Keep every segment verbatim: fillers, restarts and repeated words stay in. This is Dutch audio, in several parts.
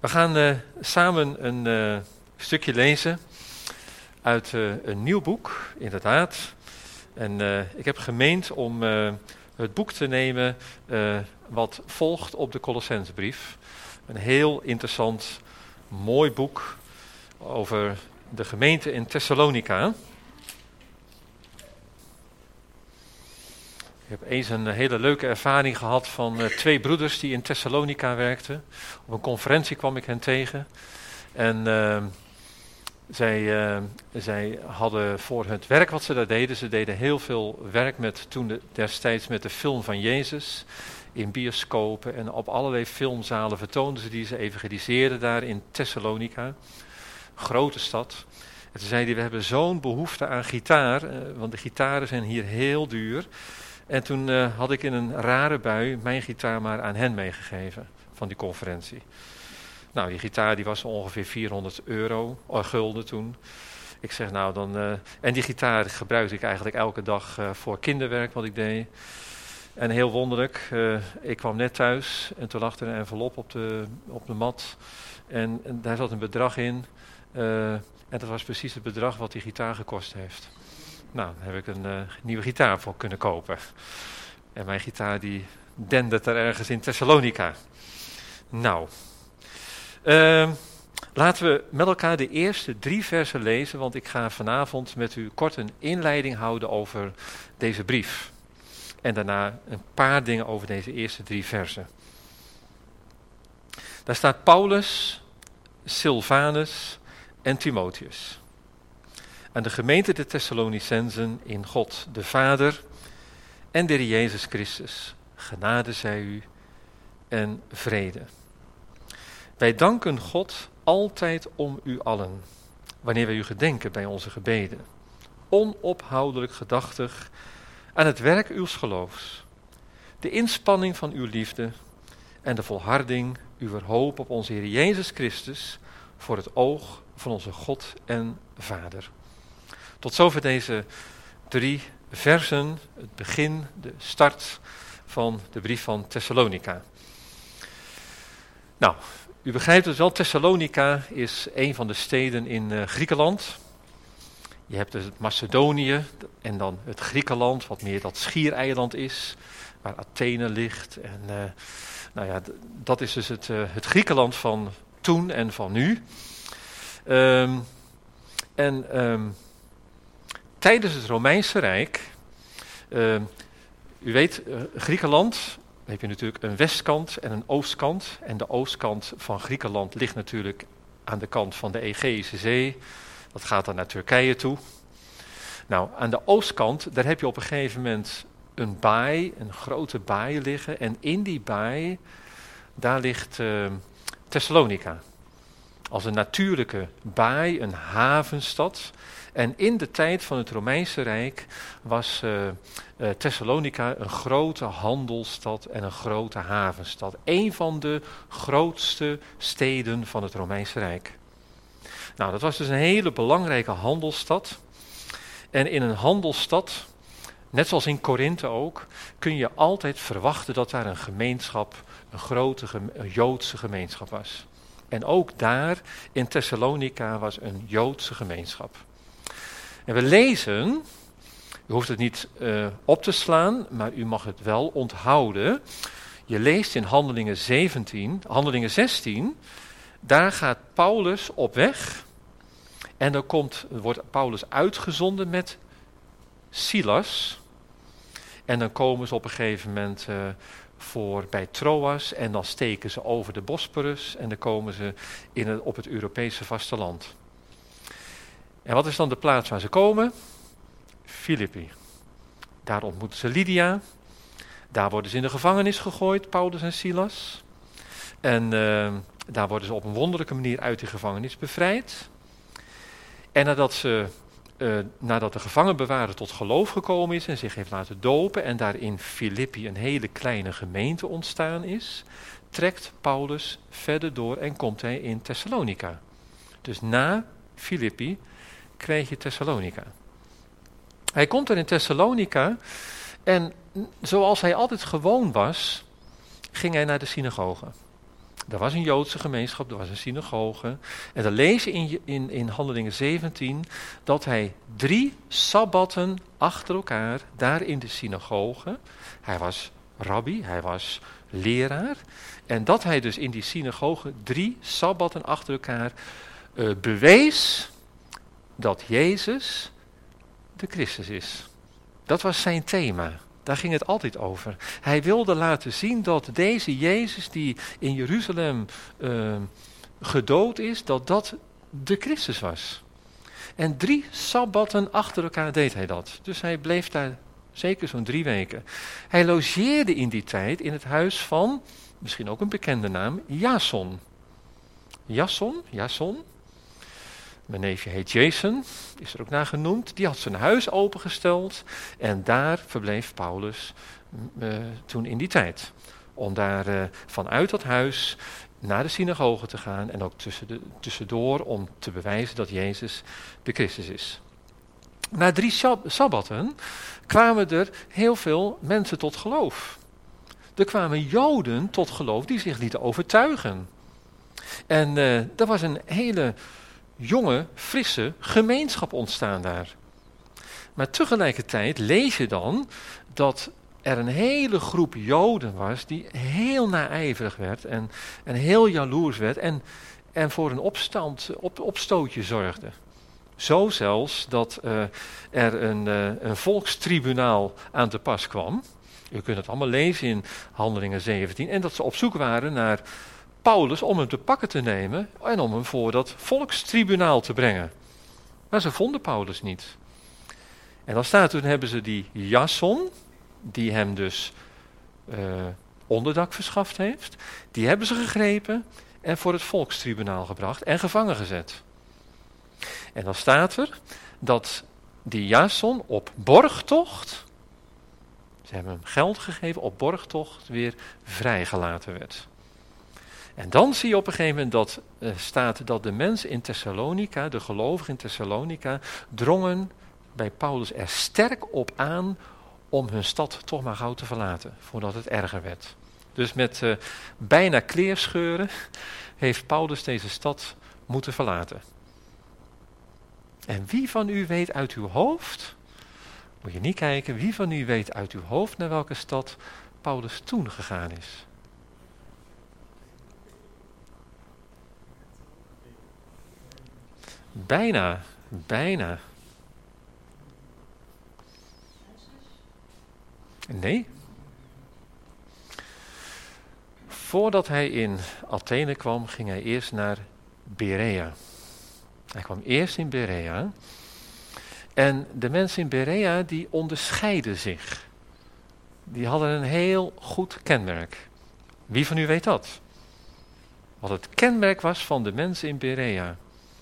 We gaan uh, samen een uh, stukje lezen uit uh, een nieuw boek, inderdaad. En uh, ik heb gemeend om uh, het boek te nemen uh, wat volgt op de Colossensebrief. Een heel interessant, mooi boek over de gemeente in Thessalonica. Ik heb eens een hele leuke ervaring gehad van uh, twee broeders die in Thessalonica werkten. Op een conferentie kwam ik hen tegen. En uh, zij, uh, zij hadden voor het werk wat ze daar deden, ze deden heel veel werk met toen de, destijds met de film van Jezus. In bioscopen en op allerlei filmzalen vertoonden ze die, ze evangeliseerden daar in Thessalonica. Grote stad. En toen zei hij, we hebben zo'n behoefte aan gitaar, uh, want de gitaren zijn hier heel duur. En toen uh, had ik in een rare bui mijn gitaar maar aan hen meegegeven van die conferentie. Nou, die gitaar die was ongeveer vierhonderd euro, oh, gulden toen. Ik zeg nou dan, uh, en die gitaar gebruikte ik eigenlijk elke dag uh, voor kinderwerk wat ik deed. En heel wonderlijk, uh, ik kwam net thuis en toen lag er een envelop op de, op de mat. En, en daar zat een bedrag in. Uh, en dat was precies het bedrag wat die gitaar gekost heeft. Nou, daar heb ik een uh, nieuwe gitaar voor kunnen kopen. En mijn gitaar die dendert er ergens in Thessalonica. Nou, uh, laten we met elkaar de eerste drie versen lezen, want ik ga vanavond met u kort een inleiding houden over deze brief. En daarna een paar dingen over deze eerste drie versen. Daar staat Paulus, Silvanus en Timotheus. Aan de gemeente de Thessalonicensen in God de Vader en de Heer Jezus Christus. Genade zij u en vrede. Wij danken God altijd om u allen, wanneer wij u gedenken bij onze gebeden. Onophoudelijk gedachtig aan het werk uws geloofs, de inspanning van uw liefde en de volharding uwer hoop op onze Heer Jezus Christus voor het oog van onze God en Vader. Tot zover deze drie versen, het begin, de start van de brief van Thessalonica. Nou, u begrijpt het wel, Thessalonica is een van de steden in uh, Griekenland. Je hebt dus het Macedonië en dan het Griekenland, wat meer dat schiereiland is, waar Athene ligt. En uh, nou ja, d- dat is dus het, uh, het Griekenland van toen en van nu. Um, en um, tijdens het Romeinse Rijk, uh, u weet, uh, Griekenland, dan heb je natuurlijk een westkant en een oostkant. En de oostkant van Griekenland ligt natuurlijk aan de kant van de Egeïsche Zee. Dat gaat dan naar Turkije toe. Nou, aan de oostkant, daar heb je op een gegeven moment een baai, een grote baai liggen. En in die baai, daar ligt uh, Thessalonica. Als een natuurlijke baai, een havenstad. En in de tijd van het Romeinse Rijk was uh, uh, Thessalonica een grote handelsstad en een grote havenstad. Een van de grootste steden van het Romeinse Rijk. Nou, dat was dus een hele belangrijke handelsstad. En in een handelsstad, net zoals in Korinthe ook, kun je altijd verwachten dat daar een gemeenschap, een grote geme- een Joodse gemeenschap was. En ook daar in Thessalonica was een Joodse gemeenschap. En we lezen, u hoeft het niet uh, op te slaan, maar u mag het wel onthouden. Je leest in Handelingen zeventien, Handelingen zestien, daar gaat Paulus op weg. En dan komt, wordt Paulus uitgezonden met Silas. En dan komen ze op een gegeven moment uh, voor bij Troas. En dan steken ze over de Bosporus. En dan komen ze in het, op het Europese vasteland. En wat is dan de plaats waar ze komen? Filippi. Daar ontmoeten ze Lydia. Daar worden ze in de gevangenis gegooid, Paulus en Silas. En uh, daar worden ze op een wonderlijke manier uit die gevangenis bevrijd. En nadat, ze, uh, nadat de gevangenbewaarder tot geloof gekomen is en zich heeft laten dopen en daar in Filippi een hele kleine gemeente ontstaan is, trekt Paulus verder door en komt hij in Thessalonica. Dus na Filippi krijg je Thessalonica. Hij komt er in Thessalonica en zoals hij altijd gewoon was, ging hij naar de synagoge. Er was een Joodse gemeenschap, er was een synagoge. En dan lees je in, in, in Handelingen zeventien dat hij drie sabbatten achter elkaar daar in de synagoge, hij was rabbi, hij was leraar. En dat hij dus in die synagoge drie sabbatten achter elkaar uh, bewees dat Jezus de Christus is. Dat was zijn thema. Daar ging het altijd over. Hij wilde laten zien dat deze Jezus die in Jeruzalem uh, gedood is, dat dat de Christus was. En drie sabbatten achter elkaar deed hij dat. Dus hij bleef daar zeker zo'n drie weken. Hij logeerde in die tijd in het huis van, misschien ook een bekende naam, Jason. Jason, Jason. Mijn neefje heet Jason, is er ook naar genoemd. Die had zijn huis opengesteld en daar verbleef Paulus uh, toen in die tijd. Om daar uh, vanuit dat huis naar de synagoge te gaan en ook tussen de, tussendoor om te bewijzen dat Jezus de Christus is. Na drie sab- sabbatten kwamen er heel veel mensen tot geloof. Er kwamen Joden tot geloof die zich lieten overtuigen. En uh, er was een hele jonge, frisse gemeenschap ontstaan daar. Maar tegelijkertijd lees je dan dat er een hele groep Joden was die heel naijverig werd en, en heel jaloers werd en, en voor een opstand, op, opstootje zorgde. Zo zelfs dat uh, er een, uh, een volkstribunaal aan te pas kwam. U kunt het allemaal lezen in Handelingen zeventien. En dat ze op zoek waren naar Paulus om hem te pakken te nemen en om hem voor dat volkstribunaal te brengen. Maar ze vonden Paulus niet. En dan staat, toen hebben ze die Jason, die hem dus uh, onderdak verschaft heeft, die hebben ze gegrepen en voor het volkstribunaal gebracht en gevangen gezet. En dan staat er dat die Jason op borgtocht, ze hebben hem geld gegeven, op borgtocht weer vrijgelaten werd. En dan zie je op een gegeven moment dat uh, staat dat de mensen in Thessalonica, de gelovigen in Thessalonica, drongen bij Paulus er sterk op aan om hun stad toch maar gauw te verlaten, voordat het erger werd. Dus met uh, bijna kleerscheuren heeft Paulus deze stad moeten verlaten. En wie van u weet uit uw hoofd, moet je niet kijken, wie van u weet uit uw hoofd naar welke stad Paulus toen gegaan is? Bijna, bijna. Nee. Voordat hij in Athene kwam, ging hij eerst naar Berea. Hij kwam eerst in Berea. En de mensen in Berea, die onderscheiden zich. Die hadden een heel goed kenmerk. Wie van u weet dat? Wat het kenmerk was van de mensen in Berea.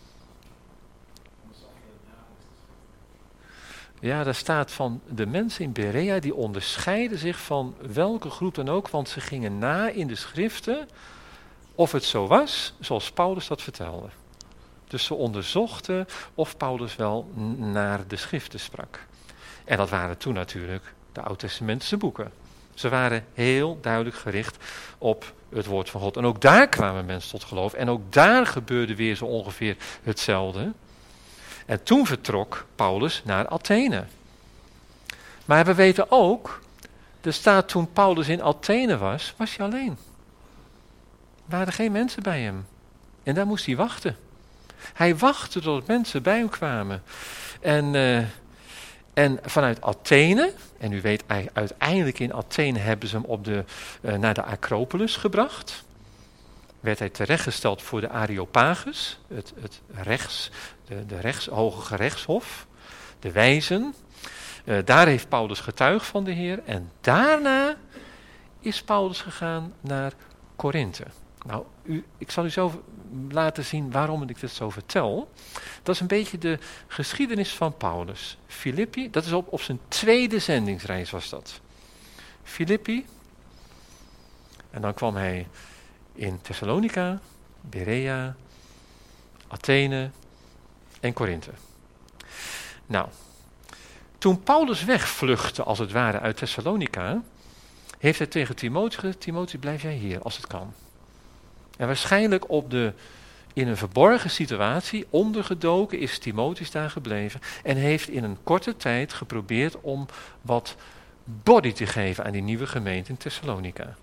Ja, daar staat van de mensen in Berea, die onderscheiden zich van welke groep dan ook, want ze gingen na in de schriften of het zo was, zoals Paulus dat vertelde. Dus ze onderzochten of Paulus wel n- naar de schriften sprak. En dat waren toen natuurlijk de Oud-testamentische boeken. Ze waren heel duidelijk gericht op het woord van God. En ook daar kwamen mensen tot geloof. En ook daar gebeurde weer zo ongeveer hetzelfde. En toen vertrok Paulus naar Athene. Maar we weten ook, er staat toen Paulus in Athene was, was hij alleen. Er waren geen mensen bij hem. En daar moest hij wachten. Hij wachtte tot mensen bij hem kwamen. En, uh, en vanuit Athene, en u weet uiteindelijk in Athene hebben ze hem op de, uh, naar de Acropolis gebracht. Werd hij terechtgesteld voor de Areopagus, het, het rechts, de, de rechts, hoge gerechtshof, de wijzen. Uh, daar heeft Paulus getuigd van de Heer. En daarna is Paulus gegaan naar Korinthe. Nou, u, ik zal u zo laten zien waarom ik dit zo vertel. Dat is een beetje de geschiedenis van Paulus. Filippi, dat is op, op zijn tweede zendingsreis was dat. Filippi. En dan kwam hij in Thessalonica, Berea, Athene en Korinthe. Nou, toen Paulus wegvluchtte als het ware uit Thessalonica, heeft hij tegen Timotheus gezegd, Timotheus, blijf jij hier als het kan. En waarschijnlijk op de, in een verborgen situatie, ondergedoken, is Timotheus daar gebleven en heeft in een korte tijd geprobeerd om wat body te geven aan die nieuwe gemeente in Thessalonica.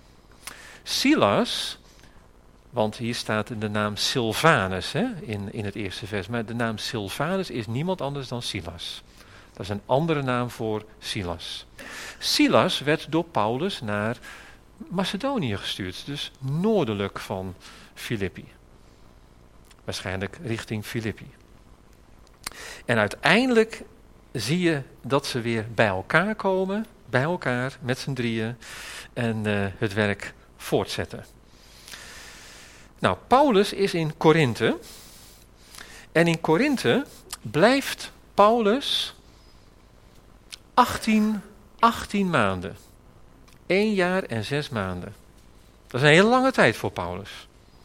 Silas, want hier staat de naam Silvanus hè, in, in het eerste vers, maar de naam Silvanus is niemand anders dan Silas. Dat is een andere naam voor Silas. Silas werd door Paulus naar Macedonië gestuurd, dus noordelijk van Filippi. Waarschijnlijk richting Filippi. En uiteindelijk zie je dat ze weer bij elkaar komen, bij elkaar met z'n drieën en uh, het werk voortzetten. Nou, Paulus is in Korinthe en in Korinthe blijft Paulus achttien, achttien maanden. Eén jaar en zes maanden. Dat is een hele lange tijd voor Paulus.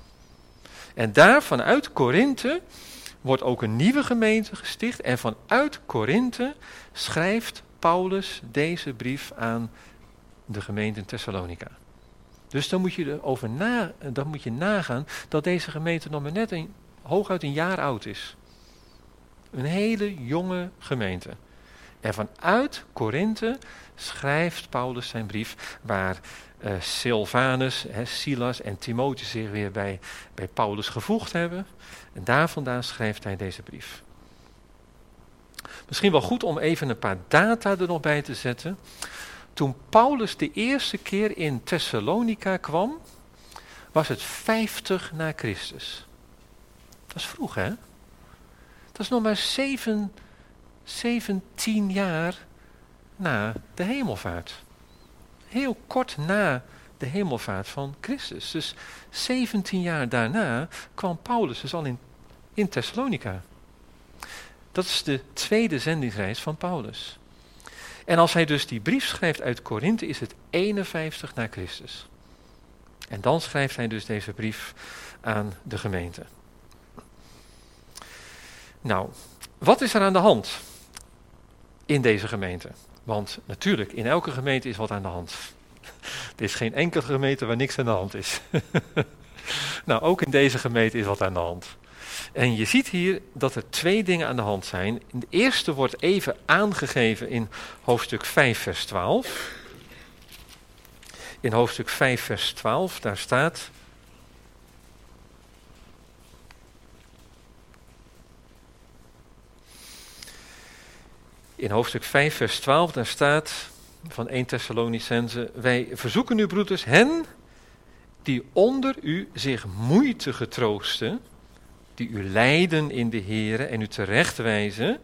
En daar vanuit Korinthe wordt ook een nieuwe gemeente gesticht. En vanuit Korinthe schrijft Paulus deze brief aan de gemeente in Thessalonica. Dus dan moet je erover na, dan moet je nagaan dat deze gemeente nog maar net een, hooguit een jaar oud is. Een hele jonge gemeente. En vanuit Korinthe schrijft Paulus zijn brief waar uh, Silvanus, he, Silas en Timotheus zich weer bij, bij Paulus gevoegd hebben. En daar vandaan schrijft hij deze brief. Misschien wel goed om even een paar data er nog bij te zetten. Toen Paulus de eerste keer in Thessalonica kwam, was het vijftig na Christus. Dat is vroeg, hè? Dat is nog maar zeven, zeventien jaar na de hemelvaart. Heel kort na de hemelvaart van Christus. Dus zeventien jaar daarna kwam Paulus dus al in, in Thessalonica. Dat is de tweede zendingsreis van Paulus. En als hij dus die brief schrijft uit Korinthe, is het eenenvijftig na Christus. En dan schrijft hij dus deze brief aan de gemeente. Nou, wat is er aan de hand in deze gemeente? Want natuurlijk, in elke gemeente is wat aan de hand. Er is geen enkele gemeente waar niks aan de hand is. Nou, ook in deze gemeente is wat aan de hand. En je ziet hier dat er twee dingen aan de hand zijn. De eerste wordt even aangegeven in hoofdstuk vijf vers twaalf. In hoofdstuk vijf vers twaalf, daar staat... In hoofdstuk vijf vers twaalf, daar staat van eerste Thessalonicenzen: wij verzoeken u, broeders, hen die onder u zich moeite getroosten, die u lijden in de Here en u terechtwijzen.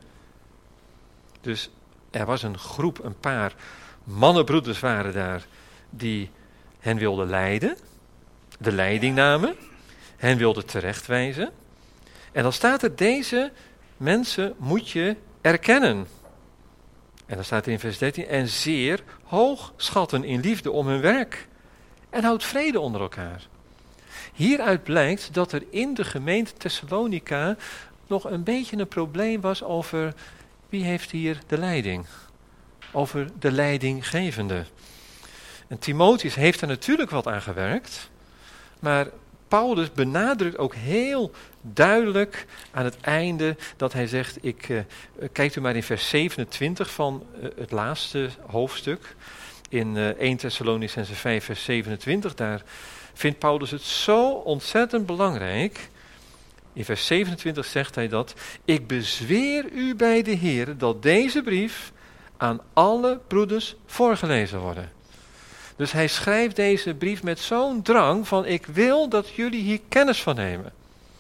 Dus er was een groep, een paar mannenbroeders waren daar, die hen wilden leiden, de leiding namen, hen wilden terechtwijzen. En dan staat er, deze mensen moet je erkennen. En dan staat er in vers dertien, en zeer hoog schatten in liefde om hun werk. En houdt vrede onder elkaar. Hieruit blijkt dat er in de gemeente Thessalonica nog een beetje een probleem was over wie heeft hier de leiding. Over de leidinggevende. En Timotheus heeft er natuurlijk wat aan gewerkt, maar Paulus benadrukt ook heel duidelijk aan het einde dat hij zegt, ik, uh, kijkt u maar in vers zevenentwintig van uh, het laatste hoofdstuk, in uh, eerste Thessalonicenzen vijf vers zevenentwintig, daar vindt Paulus het zo ontzettend belangrijk. In vers zevenentwintig zegt hij dat, ik bezweer u bij de Heer dat deze brief aan alle broeders voorgelezen wordt. Dus hij schrijft deze brief met zo'n drang van, ik wil dat jullie hier kennis van nemen.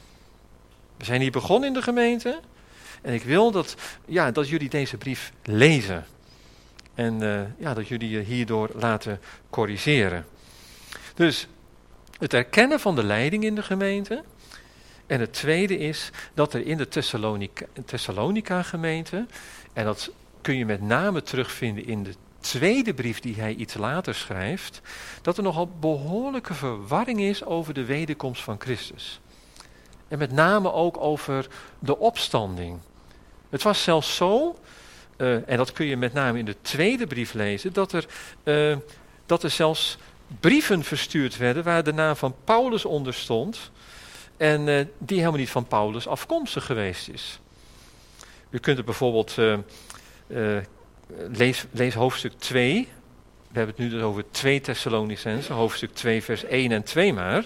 We zijn hier begonnen in de gemeente en ik wil dat, ja, dat jullie deze brief lezen. En uh, ja, dat jullie je hierdoor laten corrigeren. Dus het erkennen van de leiding in de gemeente. En het tweede is dat er in de Thessalonica, Thessalonica gemeente, en dat kun je met name terugvinden in de tweede brief die hij iets later schrijft, dat er nogal behoorlijke verwarring is over de wederkomst van Christus. En met name ook over de opstanding. Het was zelfs zo, uh, en dat kun je met name in de tweede brief lezen, dat er, uh, dat er zelfs brieven verstuurd werden waar de naam van Paulus onder stond en uh, die helemaal niet van Paulus afkomstig geweest is. U kunt het bijvoorbeeld, uh, uh, lees, lees hoofdstuk twee, we hebben het nu dus over twee Thessalonicenzen, hoofdstuk twee vers één en twee maar.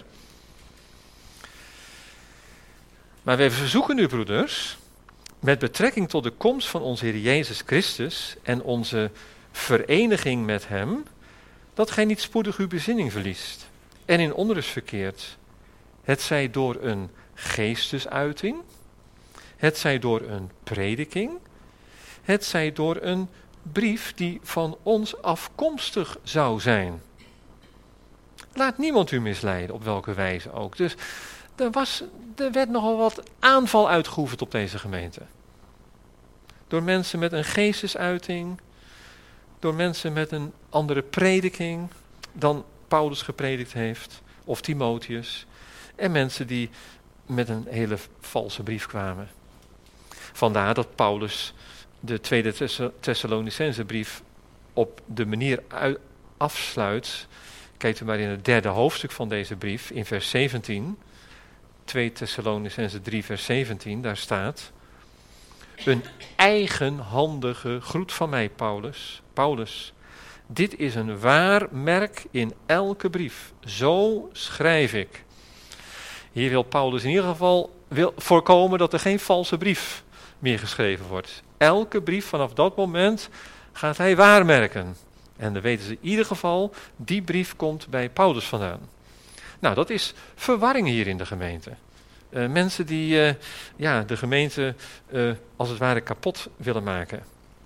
Maar wij verzoeken u, broeders, met betrekking tot de komst van onze Heer Jezus Christus en onze vereniging met hem, dat gij niet spoedig uw bezinning verliest en in onrust verkeert. Het zij door een geestesuiting, het zij door een prediking, het zij door een brief die van ons afkomstig zou zijn. Laat niemand u misleiden, op welke wijze ook. Dus er, was, er werd nogal wat aanval uitgeoefend op deze gemeente. Door mensen met een geestesuiting, door mensen met een andere prediking dan Paulus gepredikt heeft, of Timotheus, en mensen die met een hele valse brief kwamen. Vandaar dat Paulus de tweede Thessalonicense brief op de manier uit, afsluit. Kijkt u maar in het derde hoofdstuk van deze brief, in vers zeventien. twee Thessalonicense drie vers zeventien, daar staat: een eigenhandige groet van mij, Paulus. Paulus, dit is een waar merk in elke brief. Zo schrijf ik. Hier wil Paulus in ieder geval wil voorkomen dat er geen valse brief meer geschreven wordt. Elke brief vanaf dat moment gaat hij waarmerken. En dan weten ze in ieder geval, die brief komt bij Paulus vandaan. Nou, dat is verwarring hier in de gemeente. Uh, mensen die uh, ja, de gemeente uh, als het ware kapot willen maken.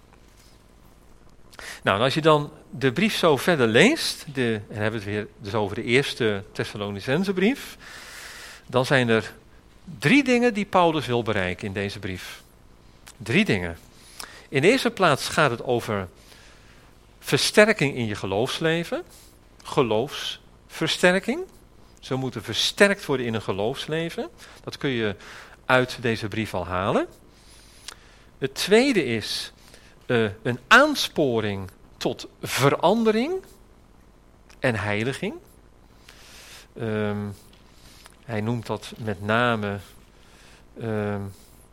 Nou, en als je dan de brief zo verder leest, de, en dan hebben we het weer dus over de eerste Thessalonicense brief, dan zijn er drie dingen die Paulus wil bereiken in deze brief. Drie dingen. In de eerste plaats gaat het over versterking in je geloofsleven. Geloofsversterking. Ze moeten versterkt worden in een geloofsleven. Dat kun je uit deze brief al halen. Het tweede is uh, een aansporing tot verandering en heiliging. Um, hij noemt dat met name um,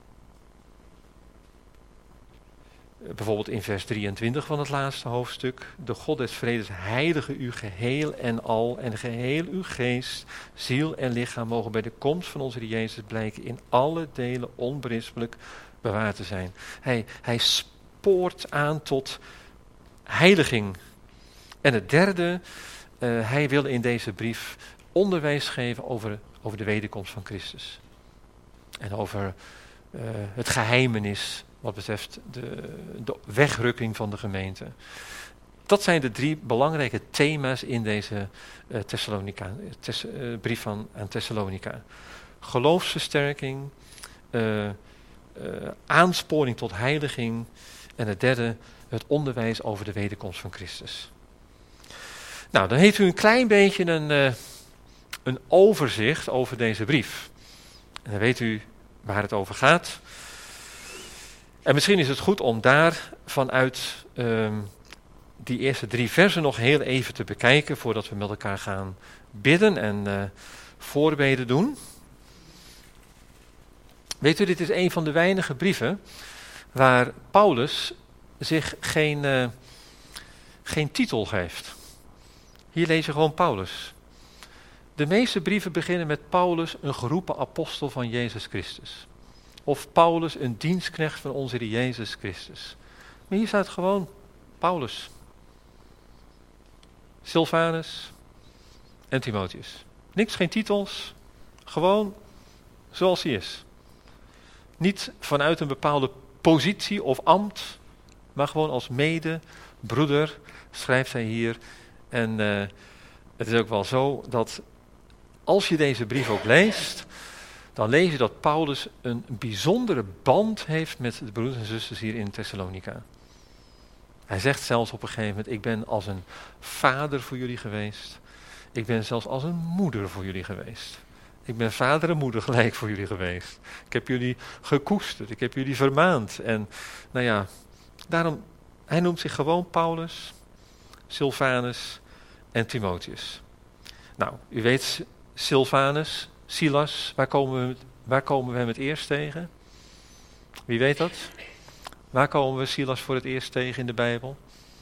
bijvoorbeeld in vers drieëntwintig van het laatste hoofdstuk. De God des vredes heilige u geheel en al en geheel uw geest, ziel en lichaam mogen bij de komst van onze Heer Jezus blijken in alle delen onberispelijk bewaard te zijn. Hij, hij spoort aan tot heiliging. En het derde, uh, hij wil in deze brief onderwijs geven over, over de wederkomst van Christus. En over uh, het geheimenis wat betreft de, de wegrukking van de gemeente. Dat zijn de drie belangrijke thema's in deze uh, Thessalonica, tes, uh, brief van, aan Thessalonica. Geloofsversterking, uh, uh, aansporing tot heiliging en het derde, het onderwijs over de wederkomst van Christus. Nou, dan heeft u een klein beetje een, uh, een overzicht over deze brief. En dan weet u waar het over gaat. En misschien is het goed om daar vanuit um, die eerste drie versen nog heel even te bekijken voordat we met elkaar gaan bidden en uh, voorbeden doen. Weet u, dit is een van de weinige brieven waar Paulus zich geen, uh, geen titel geeft. Hier lees je gewoon Paulus. De meeste brieven beginnen met Paulus, een geroepen apostel van Jezus Christus. Of Paulus, een dienstknecht van onze Heer Jezus Christus. Maar hier staat gewoon Paulus, Silvanus en Timotheus. Niks, geen titels, gewoon zoals hij is. Niet vanuit een bepaalde positie of ambt, maar gewoon als medebroeder schrijft hij hier. En uh, het is ook wel zo dat als je deze brief ook leest, dan lees je dat Paulus een bijzondere band heeft met de broeders en zusters hier in Thessalonica. Hij zegt zelfs op een gegeven moment, ik ben als een vader voor jullie geweest. Ik ben zelfs als een moeder voor jullie geweest. Ik ben vader en moeder gelijk voor jullie geweest. Ik heb jullie gekoesterd, ik heb jullie vermaand. En nou ja, daarom, hij noemt zich gewoon Paulus, Silvanus en Timotheus. Nou, u weet Silvanus, Silas, waar komen we, waar komen we hem het eerst tegen? Wie weet dat? Waar komen we Silas voor het eerst tegen in de Bijbel?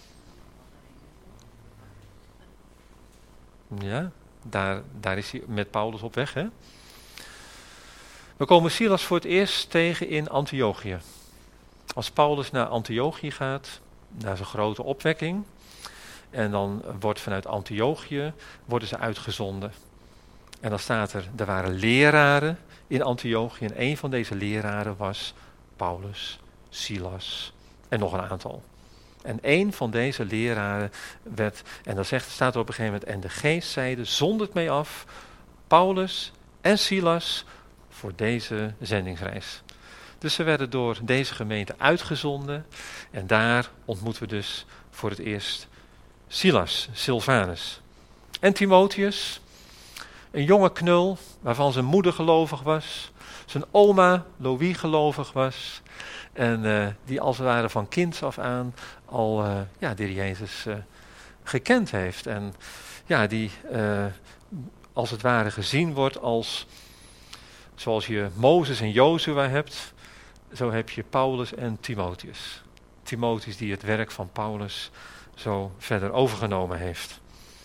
Ja, daar, daar is hij met Paulus op weg, hè? We komen Silas voor het eerst tegen in Antiochië. Als Paulus naar Antiochië gaat, naar zijn grote opwekking, en dan wordt vanuit Antiochië, worden ze uitgezonden. En dan staat er, er waren leraren in Antiochië, en een van deze leraren was Paulus, Silas en nog een aantal. En een van deze leraren werd, en dan zegt, staat er op een gegeven moment, en de geest zeide, zond het mee af, Paulus en Silas voor deze zendingsreis. Dus ze werden door deze gemeente uitgezonden en daar ontmoeten we dus voor het eerst Silas, Silvanus. En Timotheus, een jonge knul waarvan zijn moeder gelovig was, zijn oma Louis gelovig was en uh, die als het ware van kinds af aan al uh, ja, de Heer Jezus uh, gekend heeft. En ja, die uh, als het ware gezien wordt als, zoals je Mozes en Jozua hebt, zo heb je Paulus en Timotheus. Timotheus die het werk van Paulus zo verder overgenomen heeft.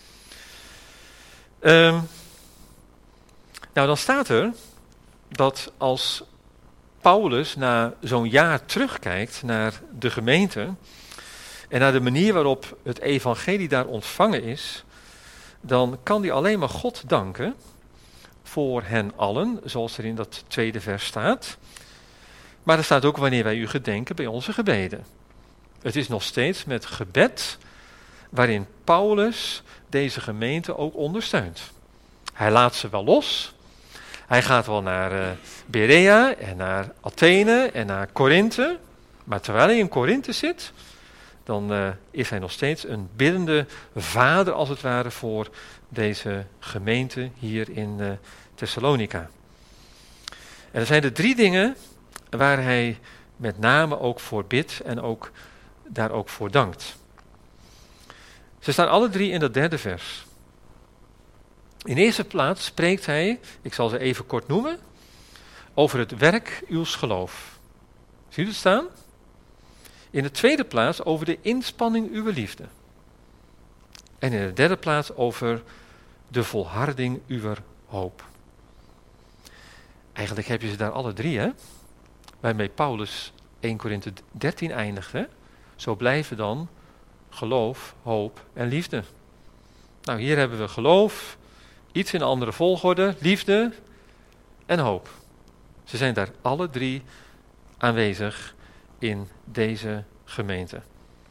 Um, nou, dan staat er dat als Paulus na zo'n jaar terugkijkt naar de gemeente en naar de manier waarop het evangelie daar ontvangen is, dan kan hij alleen maar God danken voor hen allen, zoals er in dat tweede vers staat. Maar er staat ook wanneer wij u gedenken bij onze gebeden. Het is nog steeds met gebed waarin Paulus deze gemeente ook ondersteunt. Hij laat ze wel los. Hij gaat wel naar uh, Berea en naar Athene en naar Korinthe. Maar terwijl hij in Korinthe zit, dan uh, is hij nog steeds een biddende vader als het ware voor deze gemeente hier in uh, Thessalonica. En er zijn er drie dingen waar hij met name ook voor bidt en ook daar ook voor dankt. Ze staan alle drie in dat derde vers. In eerste plaats spreekt hij, ik zal ze even kort noemen, over het werk uws geloof. Zie je het staan? In de tweede plaats over de inspanning uw liefde. En in de derde plaats over de volharding uw hoop. Eigenlijk heb je ze daar alle drie, hè? Waarmee Paulus eerste Korinthe dertien eindigt, hè? Zo blijven dan geloof, hoop en liefde. Nou, hier hebben we geloof, iets in een andere volgorde, liefde en hoop. Ze zijn daar alle drie aanwezig in deze gemeente.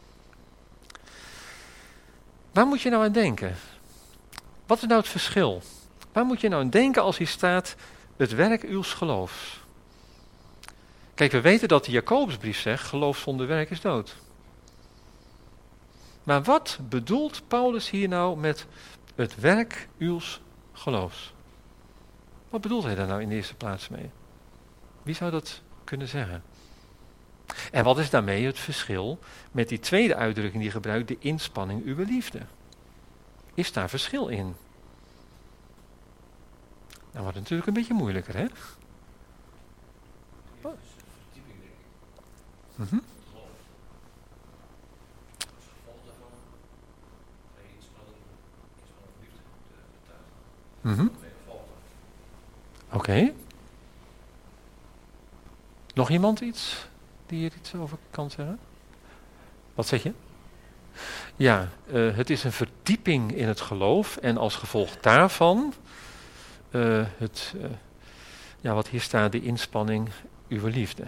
Waar moet je nou aan denken? Wat is nou het verschil? Waar moet je nou aan denken als hier staat het werk uws geloofs? Kijk, we weten dat de Jacobusbrief zegt, geloof zonder werk is dood. Maar wat bedoelt Paulus hier nou met het werk uws geloofs? Wat bedoelt hij daar nou in de eerste plaats mee? Wie zou dat kunnen zeggen? En wat is daarmee het verschil met die tweede uitdrukking die gebruikt, de inspanning uw liefde? Is daar verschil in? Nou wordt het natuurlijk een beetje moeilijker, hè? Oh. Mm-hmm. Mm-hmm. Oké. Okay. Nog iemand iets die hier iets over kan zeggen? Wat zeg je? Ja, uh, het is een verdieping in het geloof en als gevolg daarvan, uh, het, uh, ja, wat hier staat, de inspanning uw liefde.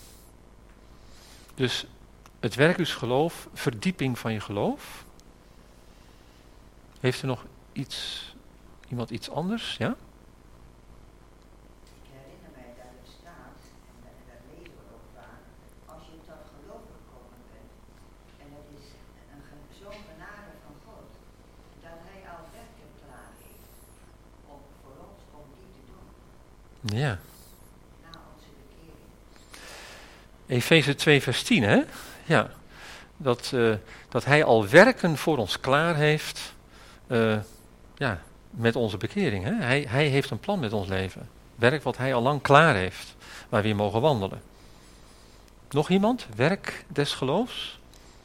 Dus het werk uws geloof, verdieping van je geloof. Heeft er nog iets, iemand iets anders? Ja? Ik herinner mij dat het staat, en dat, dat lezen we ook vaak, als je tot geloof gekomen bent, en het is een, zo'n genade van God, dat hij al werken klaar heeft om voor ons om die te doen. Ja. Na onze bekering. Efeze twee vers tien, hè? Ja. Dat, uh, dat hij al werken voor ons klaar heeft, uh, ja, met onze bekering. Hè? Hij, hij heeft een plan met ons leven. Werk wat hij al lang klaar heeft, waar we in mogen wandelen. Nog iemand? Werk des geloofs?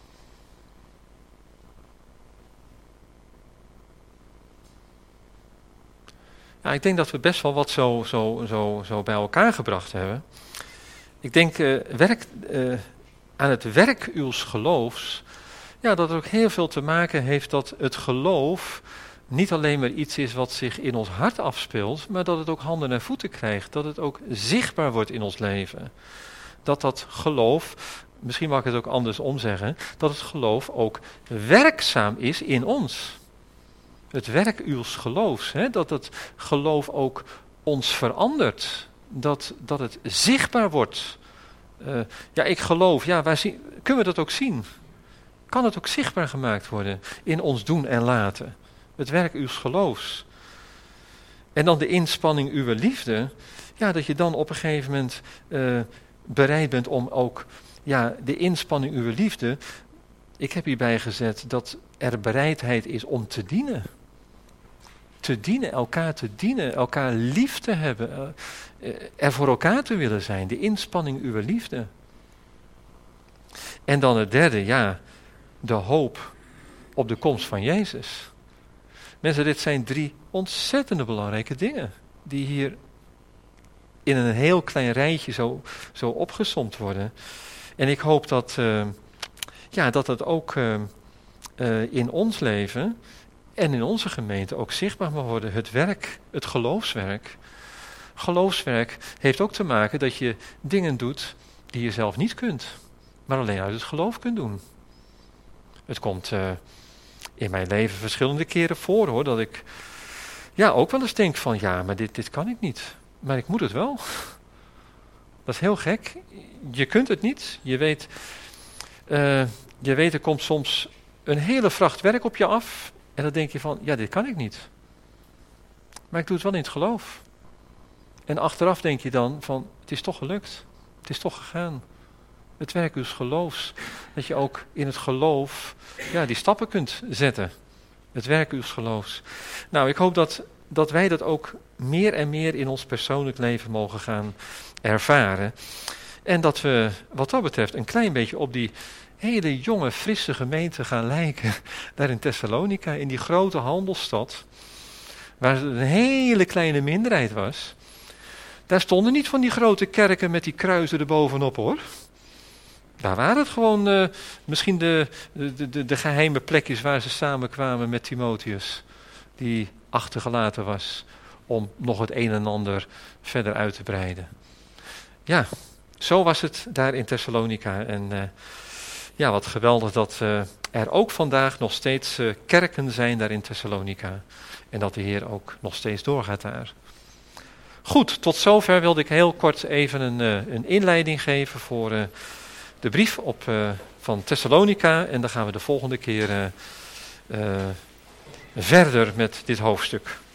Ja, ik denk dat we best wel wat zo, zo, zo, zo bij elkaar gebracht hebben. Ik denk, uh, werk, uh, aan het werk uws geloofs, ja, dat het ook heel veel te maken heeft dat het geloof niet alleen maar iets is wat zich in ons hart afspeelt, maar dat het ook handen en voeten krijgt, dat het ook zichtbaar wordt in ons leven. Dat dat geloof, misschien mag ik het ook andersom zeggen, dat het geloof ook werkzaam is in ons. Het werk uws geloofs, hè, dat het geloof ook ons verandert, dat, dat het zichtbaar wordt. Uh, ja, ik geloof, ja, waar zien, kunnen we dat ook zien? Kan het ook zichtbaar gemaakt worden in ons doen en laten? Het werk uws geloofs. En dan de inspanning uw liefde, ja, dat je dan op een gegeven moment uh, bereid bent om ook, ja, de inspanning uw liefde, ik heb hierbij gezet dat er bereidheid is om te dienen. Te dienen, elkaar te dienen, elkaar lief te hebben, uh, er voor elkaar te willen zijn, de inspanning uw liefde. En dan het derde, ja, de hoop op de komst van Jezus. Mensen, dit zijn drie ontzettende belangrijke dingen, die hier in een heel klein rijtje zo, zo opgesomd worden. En ik hoop dat, uh, ja, dat het ook uh, uh, in ons leven en in onze gemeente ook zichtbaar mag worden. Het werk, het geloofswerk. Geloofswerk heeft ook te maken dat je dingen doet die je zelf niet kunt, maar alleen uit het geloof kunt doen. Het komt uh, in mijn leven verschillende keren voor, hoor, dat ik ja ook wel eens denk van, ja, maar dit, dit kan ik niet. Maar ik moet het wel. Dat is heel gek. Je kunt het niet. Je weet, uh, je weet, er komt soms een hele vracht werk op je af. En dan denk je van, ja, dit kan ik niet. Maar ik doe het wel in het geloof. En achteraf denk je dan van, het is toch gelukt. Het is toch gegaan. Het werk dus geloofs. Dat je ook in het geloof, ja, die stappen kunt zetten. Het werk dus geloofs. Nou, ik hoop dat, dat wij dat ook meer en meer in ons persoonlijk leven mogen gaan ervaren. En dat we, wat dat betreft, een klein beetje op die hele jonge, frisse gemeente gaan lijken. Daar in Thessalonica, in die grote handelsstad. Waar het een hele kleine minderheid was. Daar stonden niet van die grote kerken met die kruisen erbovenop, hoor. Daar waren het gewoon uh, misschien de, de, de, de geheime plekjes waar ze samenkwamen met Timotheus. Die achtergelaten was om nog het een en ander verder uit te breiden. Ja, zo was het daar in Thessalonica. En uh, ja, wat geweldig dat uh, er ook vandaag nog steeds uh, kerken zijn daar in Thessalonica. En dat de Heer ook nog steeds doorgaat daar. Goed, tot zover wilde ik heel kort even een, uh, een inleiding geven voor uh, de brief op, uh, van Thessalonica. En dan gaan we de volgende keer uh, uh, verder met dit hoofdstuk.